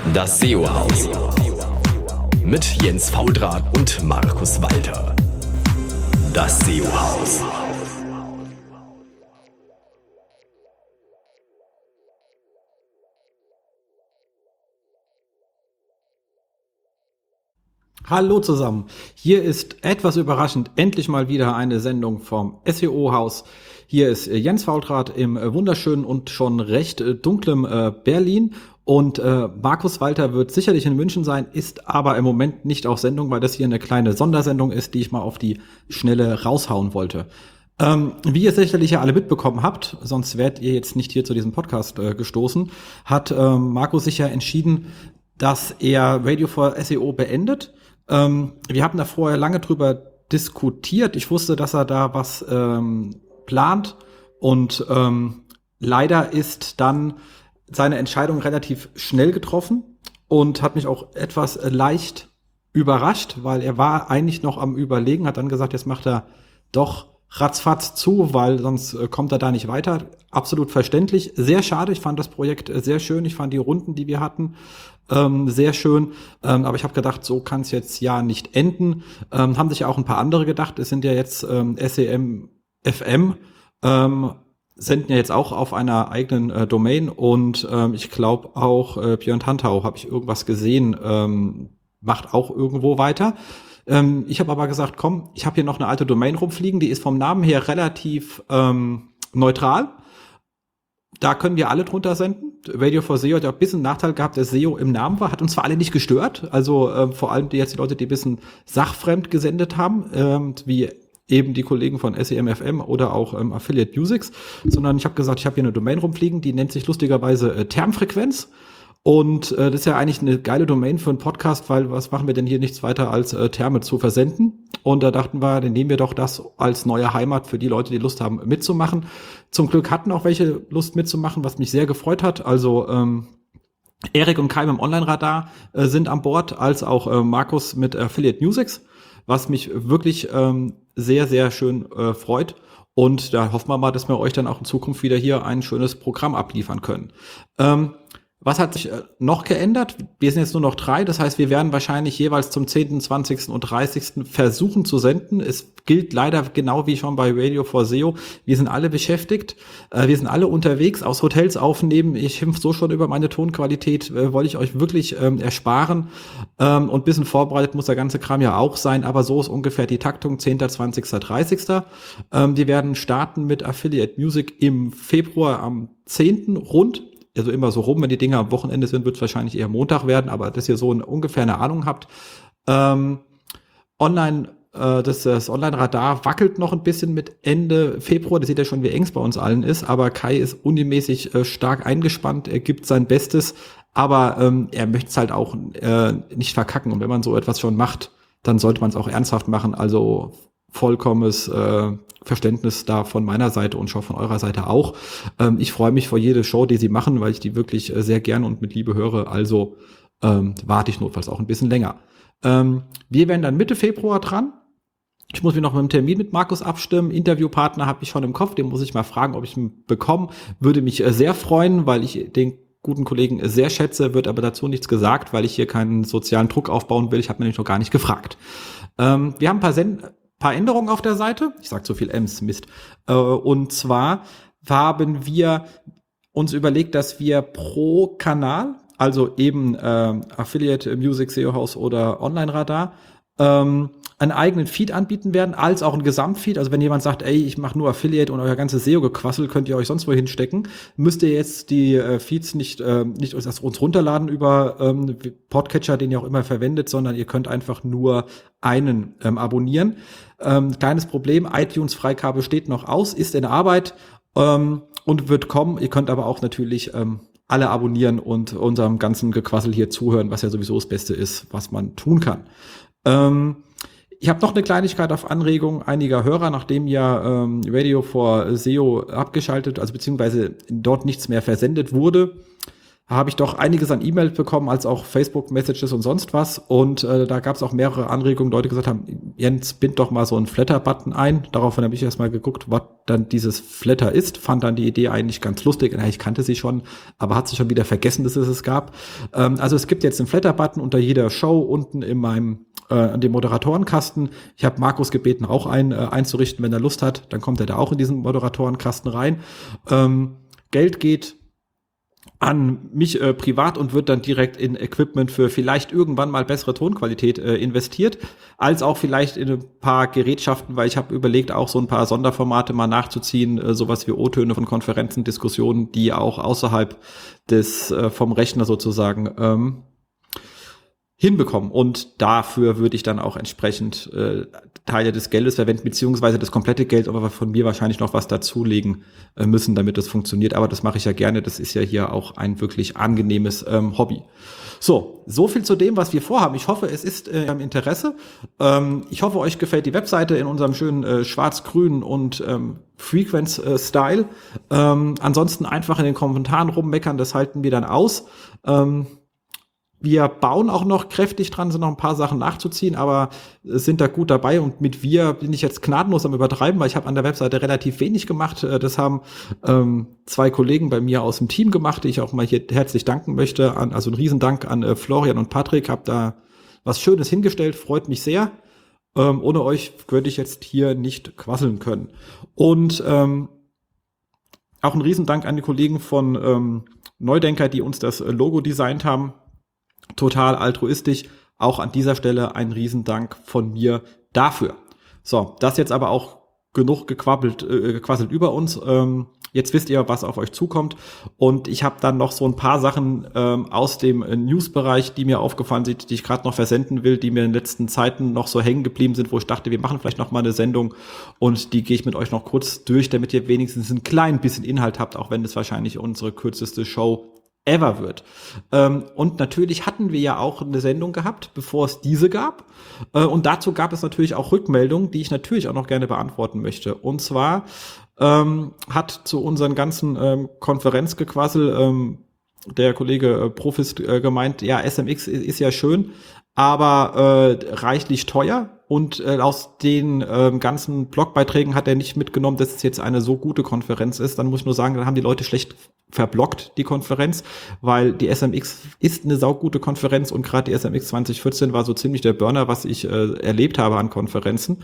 Das SEO-Haus mit Jens Faultrat und Markus Walter. Das SEO-Haus. Hallo zusammen, hier ist etwas überraschend endlich mal wieder eine Sendung vom SEO-Haus. Hier ist Jens Faultrat im wunderschönen und schon recht dunklem Berlin und Markus Walter wird sicherlich in München sein, ist aber im Moment nicht auf Sendung, weil das hier eine kleine Sondersendung ist, die ich mal auf die Schnelle raushauen wollte. Wie ihr sicherlich ja alle mitbekommen habt, sonst wärt ihr jetzt nicht hier zu diesem Podcast gestoßen, hat Markus sich ja entschieden, dass er Radio for SEO beendet. Wir haben da vorher lange drüber diskutiert. Ich wusste, dass er da was plant und leider ist dann seine Entscheidung relativ schnell getroffen und hat mich auch etwas leicht überrascht, weil er war eigentlich noch am Überlegen, hat dann gesagt, jetzt macht er doch ratzfatz zu, weil sonst kommt er da nicht weiter. Absolut verständlich. Sehr schade. Ich fand das Projekt sehr schön. Ich fand die Runden, die wir hatten, sehr schön. Aber ich habe gedacht, so kann es jetzt ja nicht enden. Haben sich ja auch ein paar andere gedacht. Es sind ja jetzt SEM FM, senden ja jetzt auch auf einer eigenen Domain. Und ich glaube auch Björn Tantau, habe ich irgendwas gesehen, macht auch irgendwo weiter. Ich habe aber gesagt, komm, ich habe hier noch eine alte Domain rumfliegen, die ist vom Namen her relativ neutral. Da können wir alle drunter senden. Radio for SEO hat ja auch ein bisschen Nachteil gehabt, dass SEO im Namen war, hat uns zwar alle nicht gestört, also vor allem die Leute, die ein bisschen sachfremd gesendet haben, wie eben die Kollegen von SEM-FM oder auch Affiliate Musics, sondern ich habe gesagt, ich habe hier eine Domain rumfliegen, die nennt sich lustigerweise Termfrequenz. Und das ist ja eigentlich eine geile Domain für einen Podcast, weil was machen wir denn hier nichts weiter als Terme zu versenden? Und da dachten wir, dann nehmen wir doch das als neue Heimat für die Leute, die Lust haben mitzumachen. Zum Glück hatten auch welche Lust mitzumachen, was mich sehr gefreut hat. Also Erik und Kai im Online-Radar sind an Bord, als auch Markus mit Affiliate Musics, was mich wirklich sehr, sehr schön freut. Und da hoffen wir mal, dass wir euch dann auch in Zukunft wieder hier ein schönes Programm abliefern können. Was hat sich noch geändert? Wir sind jetzt nur noch 3, das heißt, wir werden wahrscheinlich jeweils zum 10., 20. und 30. versuchen zu senden. Es gilt leider genau wie schon bei Radio for SEO. Wir sind alle beschäftigt, wir sind alle unterwegs, aus Hotels aufnehmen. Ich schimpfe so schon über meine Tonqualität, wollte ich euch wirklich ersparen. Und ein bisschen vorbereitet muss der ganze Kram ja auch sein, aber so ist ungefähr die Taktung, 10., 20., 30. Die werden starten mit Affiliate Music im Februar am 10. rund. Also immer so rum, wenn die Dinge am Wochenende sind, wird es wahrscheinlich eher Montag werden, aber dass ihr so ungefähr eine Ahnung habt. Online, das Online-Radar wackelt noch ein bisschen mit Ende Februar. Das seht ihr schon, wie eng es bei uns allen ist, aber Kai ist unimäßig stark eingespannt, er gibt sein Bestes, aber er möchte es halt auch nicht verkacken. Und wenn man so etwas schon macht, dann sollte man es auch ernsthaft machen, also vollkommenes Verständnis da von meiner Seite und schon von eurer Seite auch. Ich freue mich vor jede Show, die sie machen, weil ich die wirklich sehr gern und mit Liebe höre. Also warte ich notfalls auch ein bisschen länger. Wir werden dann Mitte Februar dran. Ich muss mich noch mit dem Termin mit Markus abstimmen. Interviewpartner habe ich schon im Kopf. Den muss ich mal fragen, ob ich ihn bekomme. Würde mich sehr freuen, weil ich den guten Kollegen sehr schätze, wird aber dazu nichts gesagt, weil ich hier keinen sozialen Druck aufbauen will. Ich habe nämlich noch gar nicht gefragt. Wir haben ein paar Änderungen auf der Seite. Ich sag so viel M's, Mist. Und zwar haben wir uns überlegt, dass wir pro Kanal, also eben Affiliate Music, SEO-Haus oder Online-Radar, einen eigenen Feed anbieten werden, als auch ein Gesamtfeed. Also wenn jemand sagt, ey, ich mache nur Affiliate und euer ganzes SEO-Gequassel könnt ihr euch sonst wo hinstecken, müsst ihr jetzt die Feeds nicht uns runterladen über Podcatcher, den ihr auch immer verwendet, sondern ihr könnt einfach nur einen abonnieren. Kleines Problem, iTunes-Freigabe steht noch aus, ist in Arbeit und wird kommen. Ihr könnt aber auch natürlich alle abonnieren und unserem ganzen Gequassel hier zuhören, was ja sowieso das Beste ist, was man tun kann. Ich habe noch eine Kleinigkeit auf Anregung einiger Hörer, nachdem ja Radio for SEO abgeschaltet, also beziehungsweise dort nichts mehr versendet wurde, habe ich doch einiges an E-Mails bekommen, als auch Facebook-Messages und sonst was. Und da gab es auch mehrere Anregungen, Leute gesagt haben, Jens, bind doch mal so einen Flatter-Button ein. Daraufhin habe ich erstmal geguckt, was dann dieses Flatter ist. Fand dann die Idee eigentlich ganz lustig. Ich kannte sie schon, aber hat sich schon wieder vergessen, dass es es gab. Also es gibt jetzt einen Flatter-Button unter jeder Show unten in meinem an dem Moderatorenkasten. Ich habe Markus gebeten, auch einzurichten, wenn er Lust hat. Dann kommt er da auch in diesen Moderatorenkasten rein. Geld geht an mich privat und wird dann direkt in Equipment für vielleicht irgendwann mal bessere Tonqualität investiert, als auch vielleicht in ein paar Gerätschaften, weil ich habe überlegt, auch so ein paar Sonderformate mal nachzuziehen, sowas wie O-Töne von Konferenzen, Diskussionen, die auch außerhalb des vom Rechner sozusagen hinbekommen. Und dafür würde ich dann auch entsprechend Teile des Geldes verwenden, beziehungsweise das komplette Geld, aber von mir wahrscheinlich noch was dazulegen müssen, damit das funktioniert. Aber das mache ich ja gerne. Das ist ja hier auch ein wirklich angenehmes Hobby. So viel zu dem, was wir vorhaben. Ich hoffe, es ist im Interesse. Ich hoffe, euch gefällt die Webseite in unserem schönen schwarz-grün und Frequenz-Style. Ansonsten einfach in den Kommentaren rummeckern, das halten wir dann aus. Wir bauen auch noch kräftig dran, sind noch ein paar Sachen nachzuziehen, aber sind da gut dabei. Und mit wir bin ich jetzt gnadenlos am Übertreiben, weil ich habe an der Webseite relativ wenig gemacht. Das haben 2 Kollegen bei mir aus dem Team gemacht, die ich auch mal hier herzlich danken möchte. Also ein Riesendank an Florian und Patrick. Hab da was Schönes hingestellt, freut mich sehr. Ohne euch würde ich jetzt hier nicht quasseln können. Und auch ein Riesendank an die Kollegen von Neudenker, die uns das Logo designt haben. Total altruistisch. Auch an dieser Stelle ein Riesendank von mir dafür. So, das jetzt aber auch genug gequasselt über uns. Jetzt wisst ihr, was auf euch zukommt. Und ich habe dann noch so ein paar Sachen aus dem News-Bereich, die mir aufgefallen sind, die ich gerade noch versenden will, die mir in den letzten Zeiten noch so hängen geblieben sind, wo ich dachte, wir machen vielleicht noch mal eine Sendung. Und die gehe ich mit euch noch kurz durch, damit ihr wenigstens ein klein bisschen Inhalt habt, auch wenn es wahrscheinlich unsere kürzeste Show ever wird. Und natürlich hatten wir ja auch eine Sendung gehabt, bevor es diese gab. Und dazu gab es natürlich auch Rückmeldungen, die ich natürlich auch noch gerne beantworten möchte. Und zwar hat zu unseren ganzen Konferenzgequassel der Kollege Profist gemeint, ja, SMX ist ja schön, aber reichlich teuer. Und aus den ganzen Blogbeiträgen hat er nicht mitgenommen, dass es jetzt eine so gute Konferenz ist. Dann muss ich nur sagen, dann haben die Leute schlecht verblockt, die Konferenz, weil die SMX ist eine saugute Konferenz und gerade die SMX 2014 war so ziemlich der Burner, was ich erlebt habe an Konferenzen.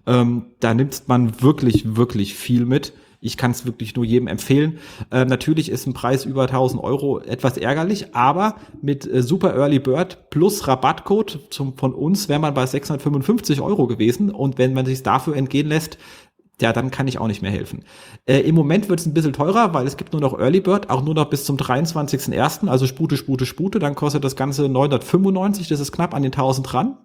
Da nimmt man wirklich, wirklich viel mit. Ich kann es wirklich nur jedem empfehlen. Natürlich ist ein Preis über 1.000 Euro etwas ärgerlich, aber mit Super Early Bird plus Rabattcode von uns wäre man bei 655 Euro gewesen. Und wenn man sich dafür entgehen lässt, ja, dann kann ich auch nicht mehr helfen. Im Moment wird es ein bisschen teurer, weil es gibt nur noch Early Bird, auch nur noch bis zum 23.01., also Spute. Dann kostet das Ganze 995, das ist knapp an den 1.000 dran.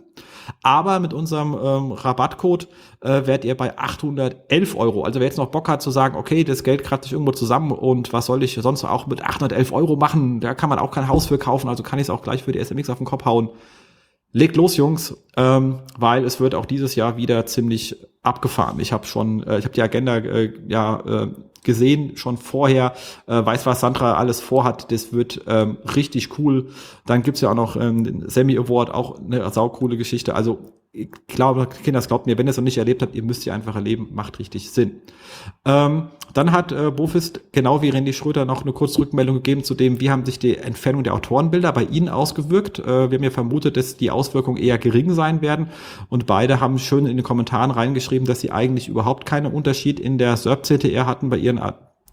Aber mit unserem Rabattcode werdet ihr bei 811 Euro. Also wer jetzt noch Bock hat zu sagen, okay, das Geld kratzt sich irgendwo zusammen und was soll ich sonst auch mit 811 Euro machen? Da kann man auch kein Haus für kaufen, also kann ich es auch gleich für die SMX auf den Kopf hauen. Legt los, Jungs, weil es wird auch dieses Jahr wieder ziemlich abgefahren. Ich habe die Agenda gesehen, schon vorher, weiß, was Sandra alles vorhat, das wird richtig cool. Dann gibt's ja auch noch den Semi Award, auch eine saucoole Geschichte. Also ich glaube, Kinder, glaubt mir, wenn ihr es noch nicht erlebt habt, ihr müsst ihr einfach erleben, macht richtig Sinn. Dann hat Bofist, genau wie Randy Schröter, noch eine kurze Rückmeldung gegeben zu dem, wie haben sich die Entfernung der Autorenbilder bei Ihnen ausgewirkt. Wir haben ja vermutet, dass die Auswirkungen eher gering sein werden. Und beide haben schön in den Kommentaren reingeschrieben, dass sie eigentlich überhaupt keinen Unterschied in der SERP-CTR hatten bei ihren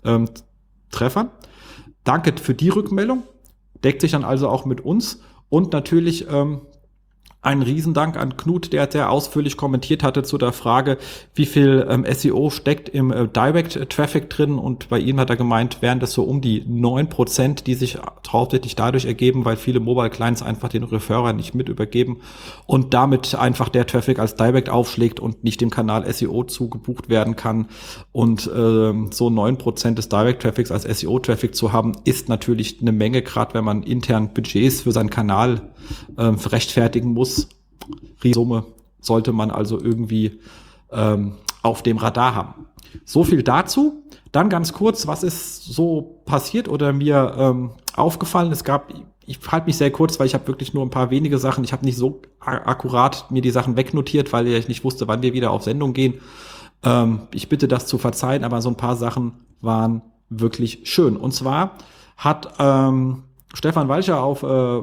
Treffern. Danke für die Rückmeldung. Deckt sich dann also auch mit uns. Und natürlich ein Riesendank an Knut, der sehr ausführlich kommentiert hatte zu der Frage, wie viel SEO steckt im Direct Traffic drin, und bei ihm hat er gemeint, wären das so um die 9%, die sich hauptsächlich dadurch ergeben, weil viele Mobile Clients einfach den Referrer nicht mit übergeben und damit einfach der Traffic als Direct aufschlägt und nicht dem Kanal SEO zugebucht werden kann. Und so 9% des Direct Traffics als SEO Traffic zu haben, ist natürlich eine Menge, gerade wenn man intern Budgets für seinen Kanal rechtfertigen muss. Riesensumme sollte man also irgendwie auf dem Radar haben. So viel dazu. Dann ganz kurz, was ist so passiert oder mir aufgefallen. Ich halte mich sehr kurz, weil ich habe wirklich nur ein paar wenige Sachen. Ich habe nicht so akkurat mir die Sachen wegnotiert, weil ich nicht wusste, wann wir wieder auf Sendung gehen. Ich bitte das zu verzeihen, aber so ein paar Sachen waren wirklich schön. Und zwar hat Stefan Walcher auf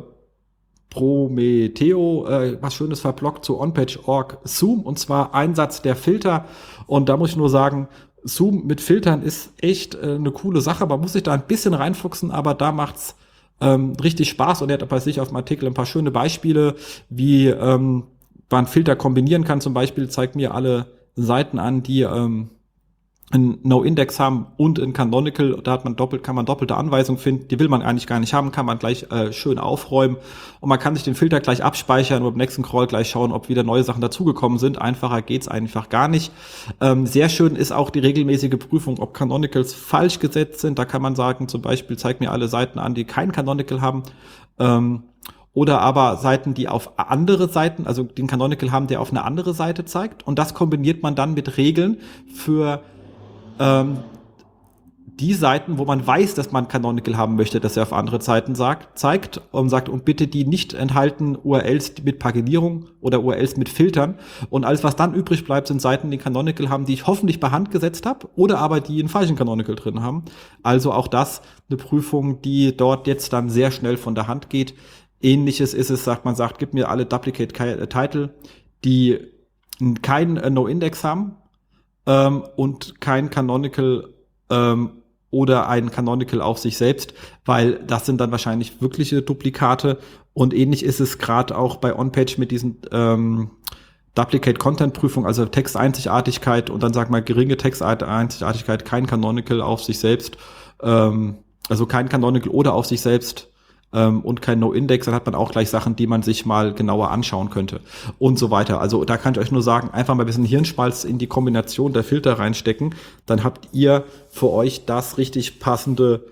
Prometheo was Schönes verblockt zu OnPage.org Zoom, und zwar Einsatz der Filter. Und da muss ich nur sagen, Zoom mit Filtern ist echt eine coole Sache. Man muss sich da ein bisschen reinfuchsen, aber da macht's richtig Spaß. Und er hat bei sich auf dem Artikel ein paar schöne Beispiele, wie man Filter kombinieren kann. Zum Beispiel zeigt mir alle Seiten an, die ein No-Index haben und ein Canonical. Da kann man doppelte Anweisungen finden. Die will man eigentlich gar nicht haben, kann man gleich schön aufräumen. Und man kann sich den Filter gleich abspeichern und beim nächsten Crawl gleich schauen, ob wieder neue Sachen dazugekommen sind. Einfacher geht's einfach gar nicht. Sehr schön ist auch die regelmäßige Prüfung, ob Canonicals falsch gesetzt sind. Da kann man sagen, zum Beispiel, zeig mir alle Seiten an, die kein Canonical haben. Oder aber Seiten, die auf andere Seiten, also den Canonical haben, der auf eine andere Seite zeigt. Und das kombiniert man dann mit Regeln für die Seiten, wo man weiß, dass man Canonical haben möchte, dass er auf andere Seiten zeigt und bitte die nicht enthalten URLs mit Paginierung oder URLs mit Filtern. Und alles, was dann übrig bleibt, sind Seiten, die Canonical haben, die ich hoffentlich per Hand gesetzt habe oder aber die einen falschen Canonical drin haben. Also auch das eine Prüfung, die dort jetzt dann sehr schnell von der Hand geht. Ähnliches ist es, man sagt, gib mir alle Duplicate Title, die kein No-Index haben und kein Canonical oder ein Canonical auf sich selbst, weil das sind dann wahrscheinlich wirkliche Duplikate. Und ähnlich ist es gerade auch bei OnPage mit diesen Duplicate-Content-Prüfung, also Texteinzigartigkeit und dann geringe Texteinzigartigkeit, kein Canonical auf sich selbst, also kein Canonical oder auf sich selbst und kein No-Index, dann hat man auch gleich Sachen, die man sich mal genauer anschauen könnte und so weiter. Also da kann ich euch nur sagen, einfach mal ein bisschen Hirnschmalz in die Kombination der Filter reinstecken, dann habt ihr für euch das richtig passende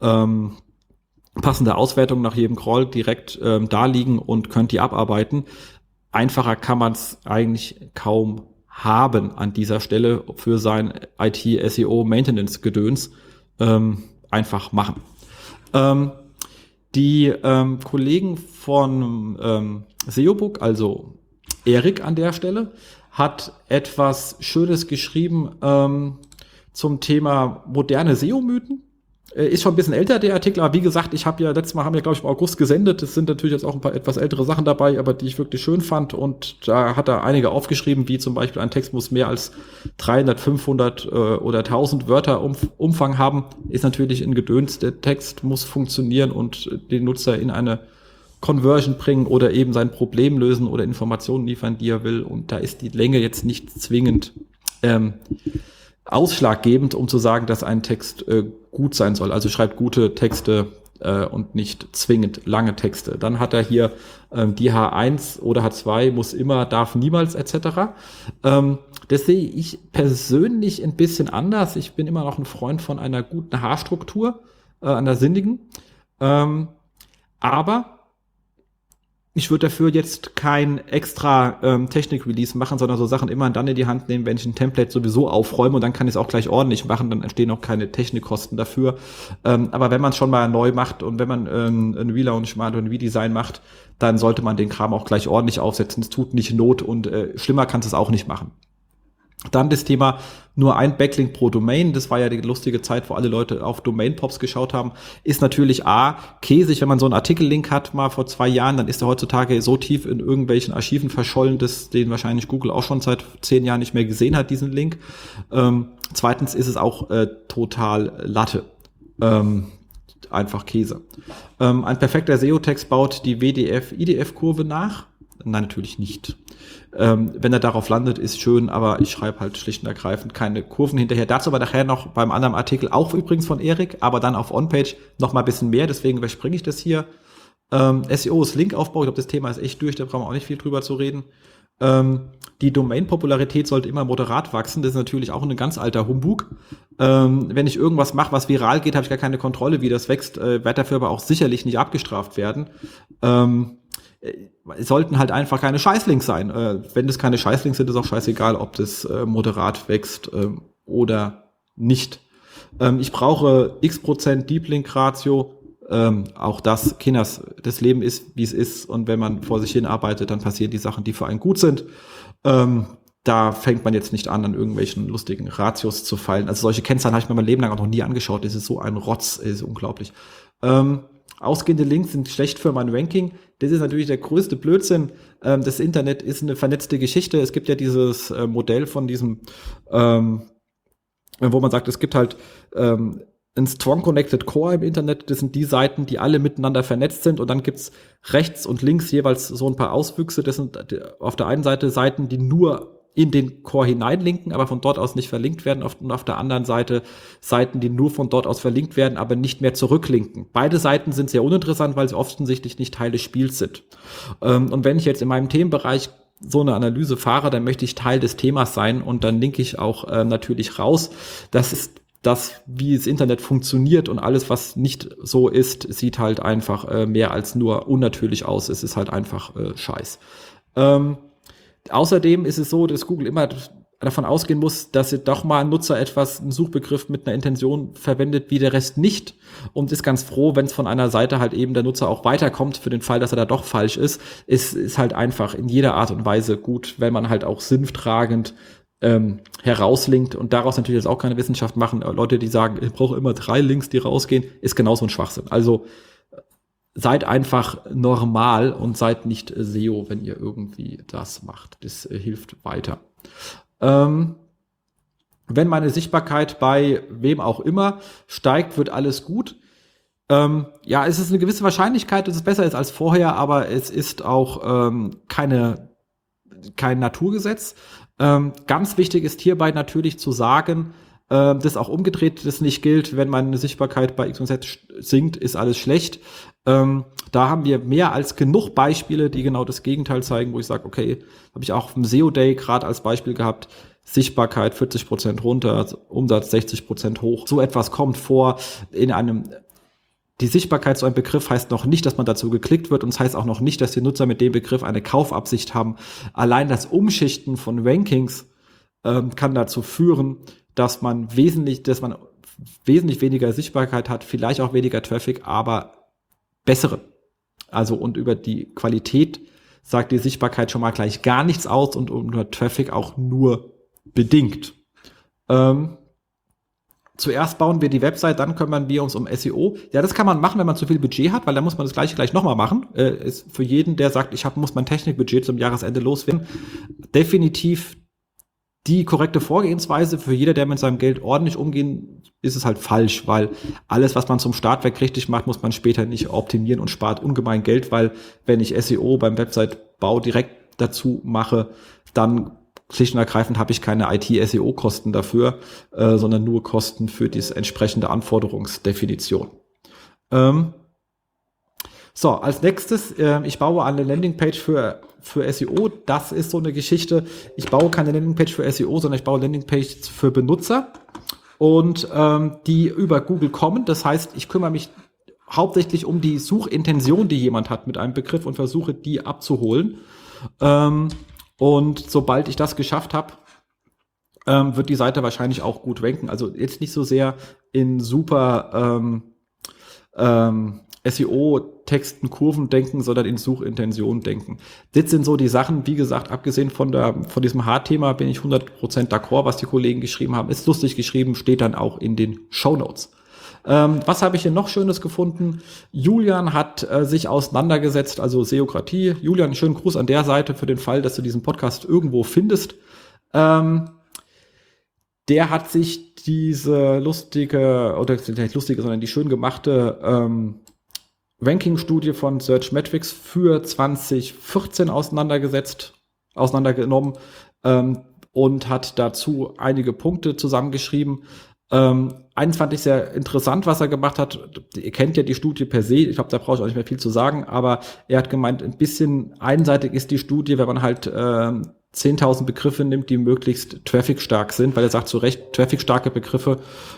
Auswertung nach jedem Crawl direkt da liegen und könnt die abarbeiten. Einfacher kann man es eigentlich kaum haben an dieser Stelle für sein IT-SEO-Maintenance-Gedöns. Einfach machen. Die Kollegen von SEObook, also Erik an der Stelle, hat etwas Schönes geschrieben zum Thema moderne SEO-Mythen. Ist schon ein bisschen älter, der Artikel, aber wie gesagt, letztes Mal haben wir, glaube ich, im August gesendet. Es sind natürlich jetzt auch ein paar etwas ältere Sachen dabei, aber die ich wirklich schön fand. Und da hat er einige aufgeschrieben, wie zum Beispiel ein Text muss mehr als 300, 500 oder 1000 Wörter Umfang haben. Ist natürlich ein Gedöns. Der Text muss funktionieren und den Nutzer in eine Conversion bringen oder eben sein Problem lösen oder Informationen liefern, die er will. Und da ist die Länge jetzt nicht zwingend ausschlaggebend, um zu sagen, dass ein Text gut sein soll. Also schreibt gute Texte und nicht zwingend lange Texte. Dann hat er hier die H1 oder H2 muss immer, darf niemals etc. Das sehe ich persönlich ein bisschen anders. Ich bin immer noch ein Freund von einer guten Haarstruktur, einer sinnigen. Aber ich würde dafür jetzt kein extra Technik-Release machen, sondern so Sachen immer dann in die Hand nehmen, wenn ich ein Template sowieso aufräume und dann kann ich es auch gleich ordentlich machen, dann entstehen auch keine Technikkosten dafür. Aber wenn man es schon mal neu macht und wenn man ein Relaunch macht oder ein Redesign macht, dann sollte man den Kram auch gleich ordentlich aufsetzen. Es tut nicht Not und schlimmer kannst du es auch nicht machen. Dann das Thema nur ein Backlink pro Domain. Das war ja die lustige Zeit, wo alle Leute auf Domain-Pops geschaut haben. Ist natürlich käsig, wenn man so einen Artikellink hat, mal vor 2 Jahren, dann ist er heutzutage so tief in irgendwelchen Archiven verschollen, dass den wahrscheinlich Google auch schon seit 10 Jahren nicht mehr gesehen hat, diesen Link. Zweitens ist es auch total Latte. Einfach Käse. Ein perfekter SEO-Text baut die WDF-IDF-Kurve nach. Nein, natürlich nicht. Wenn er darauf landet, ist schön, aber ich schreibe halt schlicht und ergreifend keine Kurven hinterher. Dazu aber nachher noch beim anderen Artikel, auch übrigens von Erik, aber dann auf OnPage noch mal ein bisschen mehr, deswegen überspringe ich das hier. SEO ist Linkaufbau, ich glaube, das Thema ist echt durch, da brauchen wir auch nicht viel drüber zu reden. Die Domain-Popularität sollte immer moderat wachsen, das ist natürlich auch ein ganz alter Humbug. Wenn ich irgendwas mache, was viral geht, habe ich gar keine Kontrolle, wie das wächst, werde dafür aber auch sicherlich nicht abgestraft werden. Es sollten halt einfach keine Scheißlinks sein. Wenn das keine Scheißlinks sind, ist auch scheißegal, ob das moderat wächst oder nicht. Ich brauche x% Deep Link Ratio Auch das, Kinders, das Leben ist, wie es ist. Und wenn man vor sich hin arbeitet, dann passieren die Sachen, die für einen gut sind. Da fängt man jetzt nicht an irgendwelchen lustigen Ratios zu feilen. Also solche Kennzahlen habe ich mir mein Leben lang auch noch nie angeschaut. Das ist so ein Rotz, das ist unglaublich. Ausgehende Links sind schlecht für mein Ranking. Das ist natürlich der größte Blödsinn. Das Internet ist eine vernetzte Geschichte. Es gibt ja dieses Modell von diesem, wo man sagt, es gibt halt ein Strong Connected Core im Internet. Das sind die Seiten, die alle miteinander vernetzt sind. Und dann gibt's rechts und links jeweils so ein paar Auswüchse. Das sind auf der einen Seite Seiten, die nur in den Core hineinlinken, aber von dort aus nicht verlinkt werden. Und auf der anderen Seite Seiten, die nur von dort aus verlinkt werden, aber nicht mehr zurücklinken. Beide Seiten sind sehr uninteressant, weil sie offensichtlich nicht Teil des Spiels sind. Und wenn ich jetzt in meinem Themenbereich so eine Analyse fahre, dann möchte ich Teil des Themas sein und dann linke ich auch natürlich raus. Das ist das, wie das Internet funktioniert, und alles, was nicht so ist, sieht halt einfach mehr als nur unnatürlich aus. Es ist halt einfach Scheiß. Außerdem ist es so, dass Google immer davon ausgehen muss, dass doch mal ein Nutzer einen Suchbegriff mit einer Intention verwendet, wie der Rest nicht, und ist ganz froh, wenn es von einer Seite halt eben der Nutzer auch weiterkommt, für den Fall, dass er da doch falsch ist. Es ist halt einfach in jeder Art und Weise gut, wenn man halt auch sinntragend herauslinkt, und daraus natürlich jetzt auch keine Wissenschaft machen. Leute, die sagen, ich brauche immer 3 Links, die rausgehen, ist genauso ein Schwachsinn. Also seid einfach normal und seid nicht SEO, wenn ihr irgendwie das macht. Das hilft weiter. Wenn meine Sichtbarkeit bei wem auch immer steigt, wird alles gut. Ja, es ist eine gewisse Wahrscheinlichkeit, dass es besser ist als vorher, aber es ist auch kein Naturgesetz. Ganz wichtig ist hierbei natürlich zu sagen, dass auch umgedreht das nicht gilt. Wenn meine Sichtbarkeit bei X und Z sinkt, ist alles schlecht. Da haben wir mehr als genug Beispiele, die genau das Gegenteil zeigen, wo ich sage, okay, habe ich auch auf dem SEO-Day gerade als Beispiel gehabt, Sichtbarkeit 40% runter, Umsatz 60% hoch. So etwas kommt vor die Sichtbarkeit so ein Begriff heißt noch nicht, dass man dazu geklickt wird, und es heißt auch noch nicht, dass die Nutzer mit dem Begriff eine Kaufabsicht haben. Allein das Umschichten von Rankings kann dazu führen, dass man wesentlich weniger Sichtbarkeit hat, vielleicht auch weniger Traffic, aber bessere. Also, und über die Qualität sagt die Sichtbarkeit schon mal gleich gar nichts aus, und über Traffic auch nur bedingt. Zuerst bauen wir die Website, dann kümmern wir uns um SEO. Ja, das kann man machen, wenn man zu viel Budget hat, weil dann muss man das Gleiche gleich nochmal machen. Ist für jeden, der sagt, muss mein Technikbudget zum Jahresende loswerden, definitiv die korrekte Vorgehensweise. Für jeder, der mit seinem Geld ordentlich umgehen, ist es halt falsch, weil alles, was man zum Startwerk richtig macht, muss man später nicht optimieren und spart ungemein Geld, weil wenn ich SEO beim Website-Bau direkt dazu mache, dann schlicht und ergreifend habe ich keine IT-SEO-Kosten dafür, sondern nur Kosten für die entsprechende Anforderungsdefinition. So, als nächstes, ich baue eine Landingpage für SEO. Das ist so eine Geschichte. Ich baue keine Landingpage für SEO, sondern ich baue Landingpages für Benutzer, und die über Google kommen. Das heißt, ich kümmere mich hauptsächlich um die Suchintention, die jemand hat mit einem Begriff, und versuche, die abzuholen. Und sobald ich das geschafft habe, wird die Seite wahrscheinlich auch gut ranken. Also jetzt nicht so sehr in super SEO-Texten, Kurven denken, sondern in Suchintention denken. Das sind so die Sachen, wie gesagt, abgesehen von diesem Haarthema bin ich 100% d'accord, was die Kollegen geschrieben haben. Ist lustig geschrieben, steht dann auch in den Shownotes. Was habe ich hier noch Schönes gefunden? Julian hat sich auseinandergesetzt, also Seokratie. Julian, einen schönen Gruß an der Seite für den Fall, dass du diesen Podcast irgendwo findest. Der hat sich diese lustige, oder nicht lustige, sondern die schön gemachte Ranking-Studie von Searchmetrics für 2014 auseinandergenommen und hat dazu einige Punkte zusammengeschrieben. Eins fand ich sehr interessant, was er gemacht hat. Ihr kennt ja die Studie per se. Ich glaube, da brauche ich auch nicht mehr viel zu sagen. Aber er hat gemeint, ein bisschen einseitig ist die Studie, wenn man halt 10.000 Begriffe nimmt, die möglichst traffic-stark sind, weil er sagt zu Recht, traffic-starke Begriffe.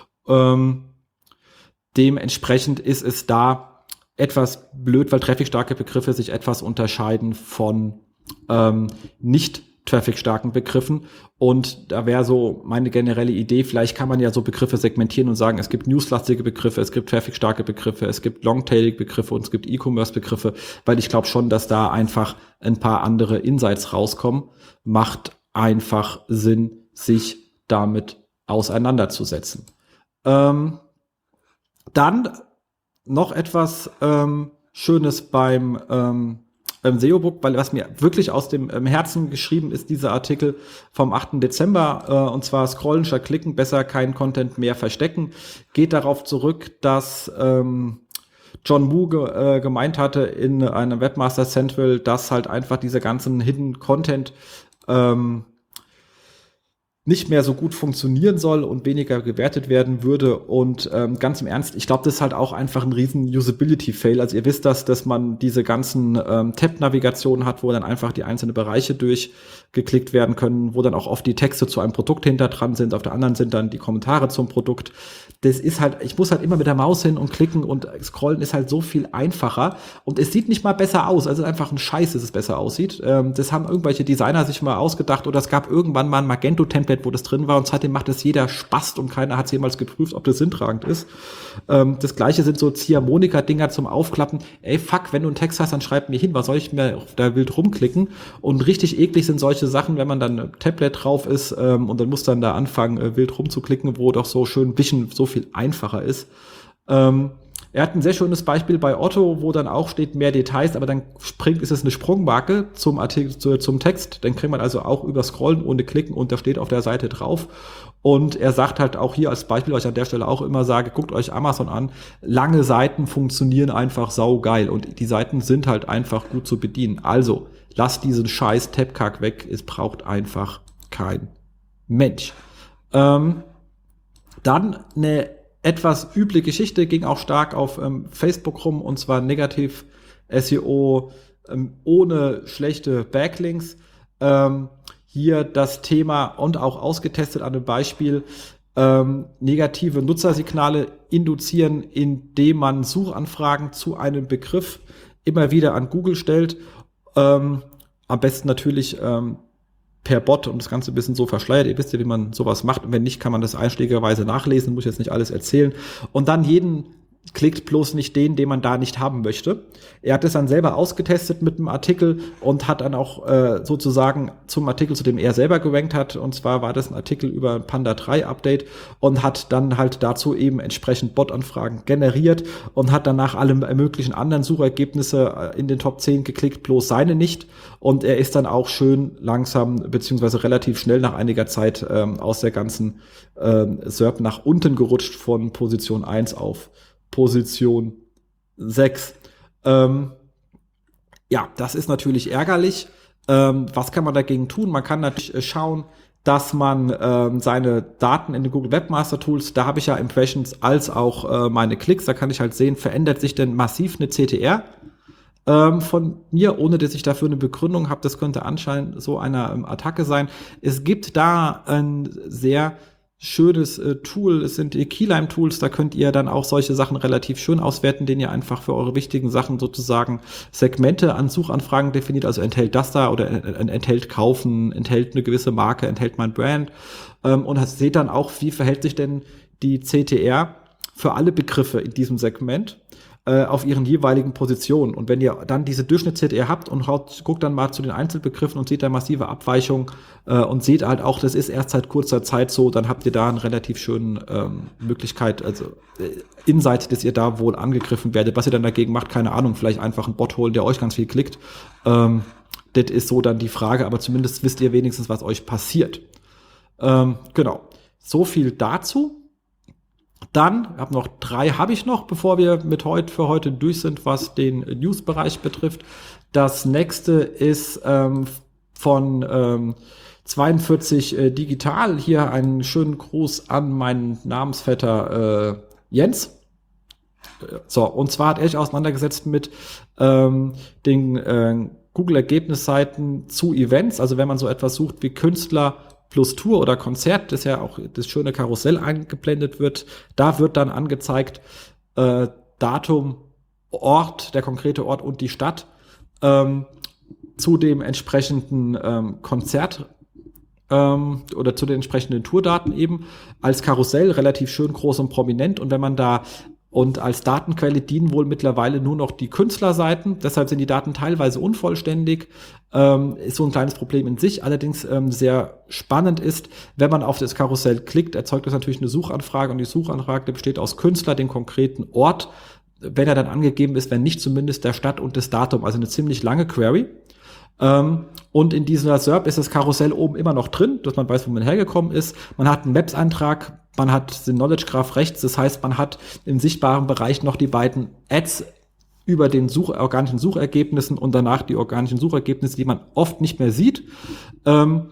Dementsprechend ist es da etwas blöd, weil traffic-starke Begriffe sich etwas unterscheiden von nicht traffic-starken Begriffen. Und da wäre so meine generelle Idee, vielleicht kann man ja so Begriffe segmentieren und sagen, es gibt newslastige Begriffe, es gibt traffic-starke Begriffe, es gibt longtailige Begriffe und es gibt E-Commerce-Begriffe, weil ich glaube schon, dass da einfach ein paar andere Insights rauskommen. Macht einfach Sinn, sich damit auseinanderzusetzen. Dann noch etwas Schönes beim SEO-Book, weil was mir wirklich aus dem Herzen geschrieben ist, dieser Artikel vom 8. Dezember, und zwar scrollen statt klicken, besser keinen Content mehr verstecken, geht darauf zurück, dass John Wu gemeint hatte in einem Webmaster Central, dass halt einfach dieser ganzen Hidden Content nicht mehr so gut funktionieren soll und weniger gewertet werden würde. Und ganz im Ernst, ich glaube, das ist halt auch einfach ein riesen Usability-Fail. Also ihr wisst dass man diese ganzen Tab-Navigationen hat, wo dann einfach die einzelnen Bereiche durchgeklickt werden können, wo dann auch oft die Texte zu einem Produkt hinter dran sind. Auf der anderen sind dann die Kommentare zum Produkt. Das ist halt, ich muss halt immer mit der Maus hin und klicken und scrollen ist halt so viel einfacher. Und es sieht nicht mal besser aus. Also einfach ein Scheiß, dass es besser aussieht. Das haben irgendwelche Designer sich mal ausgedacht oder es gab irgendwann mal ein Magento-Template, wo das drin war und seitdem macht es jeder Spaß und keiner hat es jemals geprüft, ob das sinntragend ist. Das gleiche sind so Ziehharmonika-Dinger zum Aufklappen. Ey, fuck, wenn du einen Text hast, dann schreib mir hin, was soll ich mir da wild rumklicken? Und richtig eklig sind solche Sachen, wenn man dann ein Tablet drauf ist und dann muss dann da anfangen, wild rumzuklicken, wo doch so schön ein bisschen so viel einfacher ist. Er hat ein sehr schönes Beispiel bei Otto, wo dann auch steht mehr Details, aber dann ist es eine Sprungmarke zum Artikel, zum Text. Dann kriegt man also auch über Scrollen ohne Klicken und da steht auf der Seite drauf. Und er sagt halt auch hier als Beispiel, was ich an der Stelle auch immer sage, guckt euch Amazon an. Lange Seiten funktionieren einfach saugeil und die Seiten sind halt einfach gut zu bedienen. Also lasst diesen scheiß Tabkack weg. Es braucht einfach kein Mensch. Dann eine etwas üble Geschichte, ging auch stark auf Facebook rum, und zwar negativ SEO ohne schlechte Backlinks. Hier das Thema und auch ausgetestet an einem Beispiel, negative Nutzersignale induzieren, indem man Suchanfragen zu einem Begriff immer wieder an Google stellt. Am besten natürlich per Bot und das Ganze ein bisschen so verschleiert. Ihr wisst ja, wie man sowas macht. Und wenn nicht, kann man das einschlägigerweise nachlesen. Muss ich jetzt nicht alles erzählen. Und dann klickt bloß nicht den man da nicht haben möchte. Er hat es dann selber ausgetestet mit einem Artikel und hat dann auch sozusagen zum Artikel, zu dem er selber gerankt hat, und zwar war das ein Artikel über ein Panda 3 Update und hat dann halt dazu eben entsprechend Bot-Anfragen generiert und hat danach alle möglichen anderen Suchergebnisse in den Top 10 geklickt, bloß seine nicht. Und er ist dann auch schön langsam beziehungsweise relativ schnell nach einiger Zeit aus der ganzen SERP nach unten gerutscht von Position 1 auf Position 6. Ja, das ist natürlich ärgerlich. Was kann man dagegen tun? Man kann natürlich schauen, dass man seine Daten in den Google Webmaster Tools, da habe ich ja Impressions als auch meine Klicks, da kann ich halt sehen, verändert sich denn massiv eine CTR von mir, ohne dass ich dafür eine Begründung habe. Das könnte anscheinend so eine Attacke sein. Es gibt da ein sehr schönes Tool, es sind die Keylime-Tools, da könnt ihr dann auch solche Sachen relativ schön auswerten, indem ihr einfach für eure wichtigen Sachen sozusagen Segmente an Suchanfragen definiert, also enthält das da oder enthält kaufen, enthält eine gewisse Marke, enthält mein Brand und seht dann auch, wie verhält sich denn die CTR für alle Begriffe in diesem Segment auf ihren jeweiligen Positionen. Und wenn ihr dann diese Durchschnitts-CTR habt und guckt dann mal zu den Einzelbegriffen und seht da massive Abweichungen und seht halt auch, das ist erst seit kurzer Zeit so, dann habt ihr da eine relativ schöne Möglichkeit, also Insight, dass ihr da wohl angegriffen werdet. Was ihr dann dagegen macht, keine Ahnung, vielleicht einfach einen Bot holen, der euch ganz viel klickt. Das ist so dann die Frage, aber zumindest wisst ihr wenigstens, was euch passiert. Genau. So viel dazu. Dann, habe ich noch, bevor wir für heute durch sind, was den News-Bereich betrifft. Das nächste ist von 42 Digital. Hier einen schönen Gruß an meinen Namensvetter Jens. So, und zwar hat er sich auseinandergesetzt mit den Google-Ergebnisseiten zu Events. Also wenn man so etwas sucht wie Künstler plus Tour oder Konzert, das ja auch das schöne Karussell eingeblendet wird, da wird dann angezeigt Datum, Ort, der konkrete Ort und die Stadt zu zu dem entsprechenden Konzert oder zu den entsprechenden Tourdaten eben als Karussell, relativ schön groß und prominent. Und wenn man da und als Datenquelle dienen wohl mittlerweile nur noch die Künstlerseiten. Deshalb sind die Daten teilweise unvollständig. Ist so ein kleines Problem in sich. Allerdings sehr spannend ist, wenn man auf das Karussell klickt, erzeugt das natürlich eine Suchanfrage. Und die Suchanfrage besteht aus Künstler, dem konkreten Ort, wenn er dann angegeben ist, wenn nicht zumindest der Stadt und das Datum. Also eine ziemlich lange Query. Und in dieser SERP ist das Karussell oben immer noch drin, dass man weiß, wo man hergekommen ist. Man hat einen Maps-Eintrag, man hat den Knowledge Graph rechts, das heißt, man hat im sichtbaren Bereich noch die beiden Ads über den organischen Suchergebnissen und danach die organischen Suchergebnisse, die man oft nicht mehr sieht. Und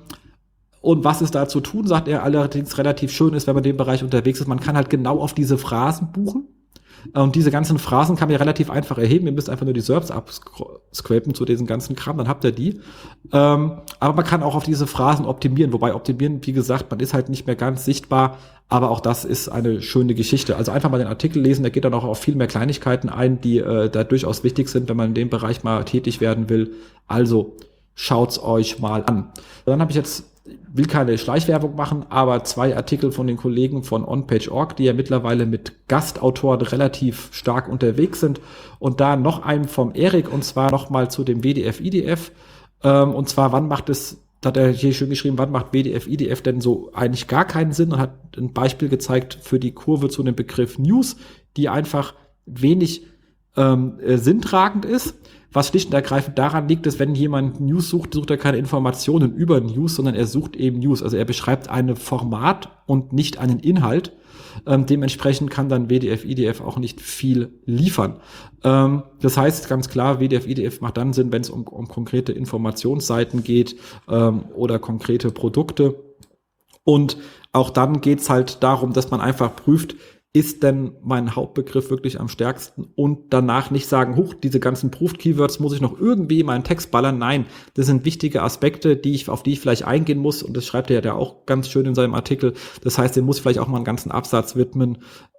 was ist da zu tun, sagt er allerdings relativ schön ist, wenn man in dem Bereich unterwegs ist. Man kann halt genau auf diese Phrasen buchen. Und diese ganzen Phrasen kann man ja relativ einfach erheben. Ihr müsst einfach nur die SERPs abscrapen zu diesen ganzen Kram, dann habt ihr die. Aber man kann auch auf diese Phrasen optimieren. Wobei optimieren, wie gesagt, man ist halt nicht mehr ganz sichtbar. Aber auch das ist eine schöne Geschichte. Also einfach mal den Artikel lesen. Der geht dann auch auf viel mehr Kleinigkeiten ein, die da durchaus wichtig sind, wenn man in dem Bereich mal tätig werden will. Also schaut's euch mal an. Dann habe ich jetzt will keine Schleichwerbung machen, aber 2 Artikel von den Kollegen von OnPage.org, die ja mittlerweile mit Gastautoren relativ stark unterwegs sind. Und da noch einen vom Erik, und zwar nochmal zu dem WDF-IDF. Und zwar, wann macht es, da hat er hier schön geschrieben, wann macht WDF-IDF denn so eigentlich gar keinen Sinn? Und hat ein Beispiel gezeigt für die Kurve zu dem Begriff News, die einfach wenig sinntragend ist. Was schlicht und ergreifend daran liegt, dass wenn jemand News sucht, sucht er keine Informationen über News, sondern er sucht eben News. Also er beschreibt ein Format und nicht einen Inhalt. Dementsprechend kann dann WDF-IDF auch nicht viel liefern. Das heißt ganz klar, WDF-IDF macht dann Sinn, wenn es um konkrete Informationsseiten geht oder konkrete Produkte. Und auch dann geht's halt darum, dass man einfach prüft, ist denn mein Hauptbegriff wirklich am stärksten und danach nicht sagen, huch, diese ganzen Proof-Keywords muss ich noch irgendwie in meinen Text ballern. Nein, das sind wichtige Aspekte, auf die ich vielleicht eingehen muss, und das schreibt er ja auch ganz schön in seinem Artikel. Das heißt, den muss ich vielleicht auch mal einen ganzen Absatz widmen,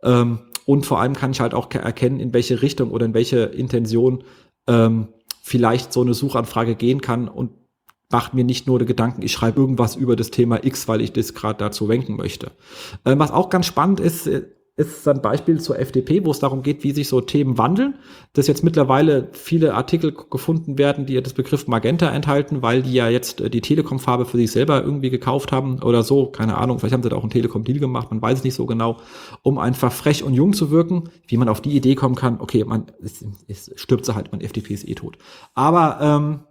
und vor allem kann ich halt auch erkennen, in welche Richtung oder in welche Intention vielleicht so eine Suchanfrage gehen kann, und macht mir nicht nur die Gedanken, ich schreibe irgendwas über das Thema X, weil ich das gerade dazu wenken möchte. Was auch ganz spannend ist ein Beispiel zur FDP, wo es darum geht, wie sich so Themen wandeln, dass jetzt mittlerweile viele Artikel gefunden werden, die das Begriff Magenta enthalten, weil die ja jetzt die Telekom-Farbe für sich selber irgendwie gekauft haben oder so, keine Ahnung, vielleicht haben sie da auch einen Telekom-Deal gemacht, man weiß es nicht so genau, um einfach frech und jung zu wirken, wie man auf die Idee kommen kann, okay, es stirbt sie halt, FDP ist eh tot. Aber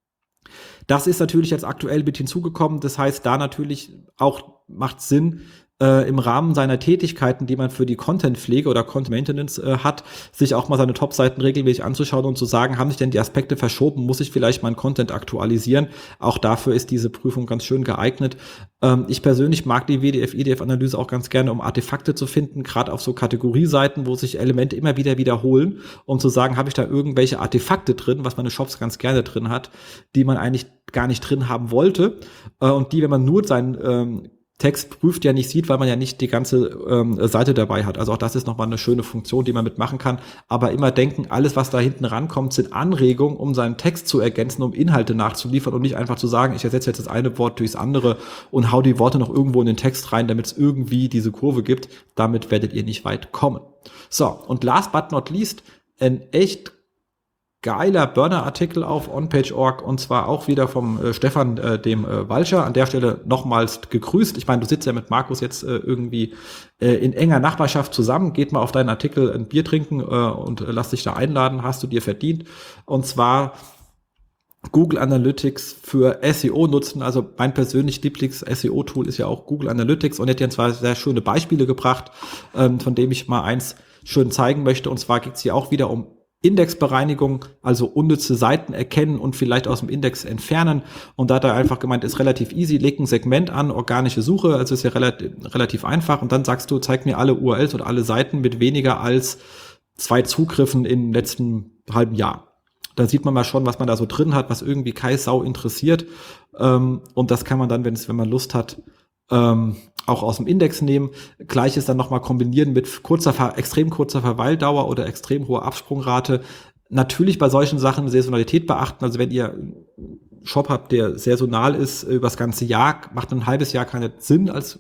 das ist natürlich jetzt aktuell mit hinzugekommen, das heißt, da natürlich auch macht Sinn, im Rahmen seiner Tätigkeiten, die man für die Content-Pflege oder Content-Maintenance hat, sich auch mal seine Top-Seiten regelmäßig anzuschauen und zu sagen, haben sich denn die Aspekte verschoben, muss ich vielleicht meinen Content aktualisieren? Auch dafür ist diese Prüfung ganz schön geeignet. Ich persönlich mag die WDF-IDF-Analyse auch ganz gerne, um Artefakte zu finden, gerade auf so Kategorieseiten, wo sich Elemente immer wieder wiederholen, um zu sagen, habe ich da irgendwelche Artefakte drin, was meine Shops ganz gerne drin hat, die man eigentlich gar nicht drin haben wollte, und die, wenn man nur seinen Text prüft, ja nicht sieht, weil man ja nicht die ganze Seite dabei hat. Also auch das ist nochmal eine schöne Funktion, die man mitmachen kann. Aber immer denken, alles, was da hinten rankommt, sind Anregungen, um seinen Text zu ergänzen, um Inhalte nachzuliefern und nicht einfach zu sagen, ich ersetze jetzt das eine Wort durchs andere und hau die Worte noch irgendwo in den Text rein, damit es irgendwie diese Kurve gibt. Damit werdet ihr nicht weit kommen. So, und last but not least, ein echt geiler Burner-Artikel auf OnPage.org, und zwar auch wieder vom Stefan, dem Walcher. An der Stelle nochmals gegrüßt. Ich meine, du sitzt ja mit Markus jetzt irgendwie in enger Nachbarschaft zusammen. Geht mal auf deinen Artikel ein Bier trinken und lass dich da einladen. Hast du dir verdient. Und zwar Google Analytics für SEO nutzen. Also mein persönlich Lieblings-SEO-Tool ist ja auch Google Analytics, und er hat ja zwei sehr schöne Beispiele gebracht, von dem ich mal eins schön zeigen möchte. Und zwar geht es hier auch wieder um Indexbereinigung, also unnütze Seiten erkennen und vielleicht aus dem Index entfernen. Und da hat er einfach gemeint, ist relativ easy, leg ein Segment an, organische Suche, also ist ja relativ einfach. Und dann sagst du, zeig mir alle URLs und alle Seiten mit weniger als 2 Zugriffen im letzten halben Jahr. Da sieht man mal schon, was man da so drin hat, was irgendwie keine Sau interessiert. Und das kann man dann, wenn man Lust hat, auch aus dem Index nehmen. Gleiches dann nochmal kombinieren mit extrem kurzer Verweildauer oder extrem hoher Absprungrate. Natürlich bei solchen Sachen Saisonalität beachten. Also wenn ihr Shop habt, der saisonal ist, übers ganze Jahr, macht ein halbes Jahr keinen Sinn als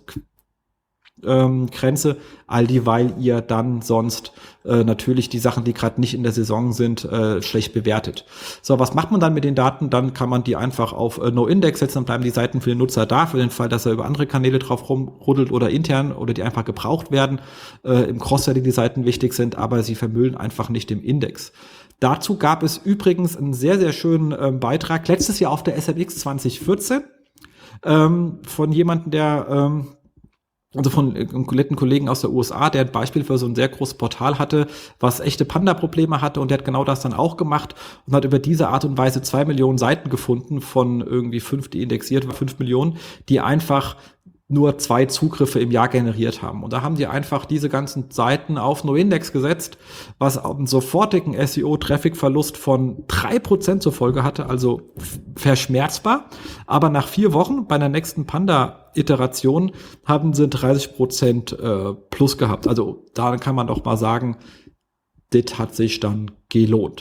Grenze, all dieweil ihr dann sonst natürlich die Sachen, die gerade nicht in der Saison sind, schlecht bewertet. So, was macht man dann mit den Daten? Dann kann man die einfach auf No-Index setzen, dann bleiben die Seiten für den Nutzer da, für den Fall, dass er über andere Kanäle drauf rumruddelt oder intern oder die einfach gebraucht werden, im Cross-Selling die Seiten wichtig sind, aber sie vermüllen einfach nicht im Index. Dazu gab es übrigens einen sehr, sehr schönen Beitrag letztes Jahr auf der SMX 2014 von jemandem, der also von einem netten Kollegen aus der USA, der ein Beispiel für so ein sehr großes Portal hatte, was echte Panda-Probleme hatte, und der hat genau das dann auch gemacht und hat über diese Art und Weise 2 Millionen Seiten gefunden von irgendwie 5, die indexiert waren, 5 Millionen, die einfach nur 2 Zugriffe im Jahr generiert haben. Und da haben die einfach diese ganzen Seiten auf No-Index gesetzt, was einen sofortigen SEO-Traffic-Verlust von 3% zur Folge hatte, also verschmerzbar. Aber nach 4 Wochen bei der nächsten Panda-Iteration haben sie 30% plus gehabt. Also da kann man doch mal sagen, das hat sich dann gelohnt.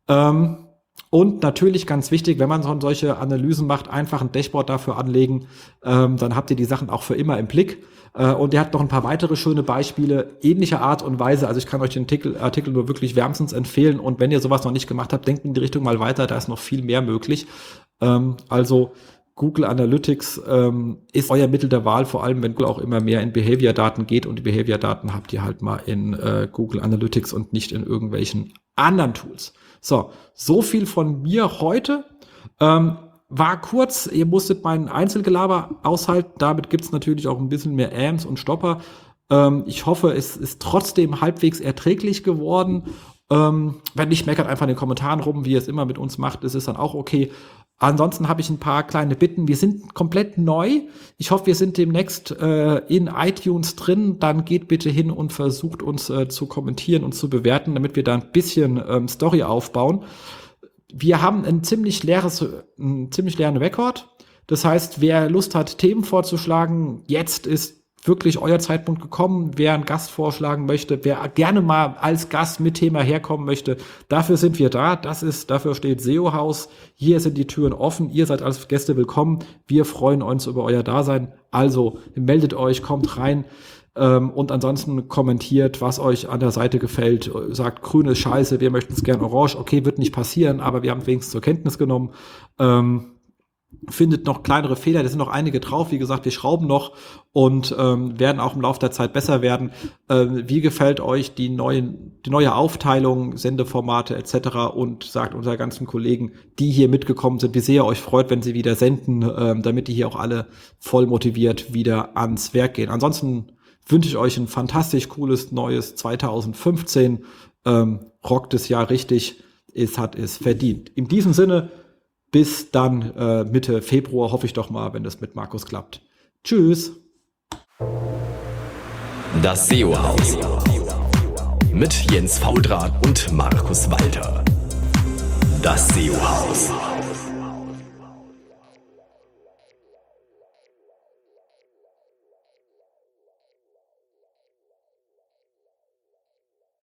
Und natürlich ganz wichtig, wenn man solche Analysen macht, einfach ein Dashboard dafür anlegen, dann habt ihr die Sachen auch für immer im Blick. Und er hat noch ein paar weitere schöne Beispiele ähnlicher Art und Weise. Also ich kann euch den Artikel nur wirklich wärmstens empfehlen. Und wenn ihr sowas noch nicht gemacht habt, denkt in die Richtung mal weiter, da ist noch viel mehr möglich. Also Google Analytics ist euer Mittel der Wahl, vor allem wenn Google auch immer mehr in Behavior-Daten geht. Und die Behavior-Daten habt ihr halt mal in Google Analytics und nicht in irgendwelchen anderen Tools. So viel von mir heute. War kurz, ihr musstet meinen Einzelgelaber aushalten. Damit gibt's natürlich auch ein bisschen mehr Ams und Stopper. Ich hoffe, es ist trotzdem halbwegs erträglich geworden. Wenn nicht, meckert einfach in den Kommentaren rum, wie ihr es immer mit uns macht. Es ist dann auch okay. Ansonsten habe ich ein paar kleine Bitten. Wir sind komplett neu. Ich hoffe, wir sind demnächst in iTunes drin. Dann geht bitte hin und versucht uns zu kommentieren und zu bewerten, damit wir da ein bisschen Story aufbauen. Wir haben einen ziemlich leeren Rekord. Das heißt, wer Lust hat, Themen vorzuschlagen, jetzt ist wirklich euer Zeitpunkt gekommen. Wer einen Gast vorschlagen möchte, wer gerne mal als Gast mit Thema herkommen möchte, dafür sind wir da. Dafür steht SEO-Haus. Hier sind die Türen offen. Ihr seid als Gäste willkommen. Wir freuen uns über euer Dasein. Also meldet euch, kommt rein. Und ansonsten kommentiert, was euch an der Seite gefällt. Sagt, grün ist scheiße, wir möchten es gern orange. Okay, wird nicht passieren, aber wir haben es wenigstens zur Kenntnis genommen. Findet noch kleinere Fehler, da sind noch einige drauf. Wie gesagt, wir schrauben noch und werden auch im Laufe der Zeit besser werden. Wie gefällt euch die neue Aufteilung, Sendeformate etc. und sagt unseren ganzen Kollegen, die hier mitgekommen sind, wie sehr ihr euch freut, wenn sie wieder senden, damit die hier auch alle voll motiviert wieder ans Werk gehen. Ansonsten wünsche ich euch ein fantastisch cooles neues 2015. Rockt das Jahr richtig, es hat es verdient. In diesem Sinne, bis dann Mitte Februar, hoffe ich doch mal, wenn das mit Markus klappt. Tschüss. Das SEO-Haus mit Jens Faudrat und Markus Walter. Das SEO-Haus.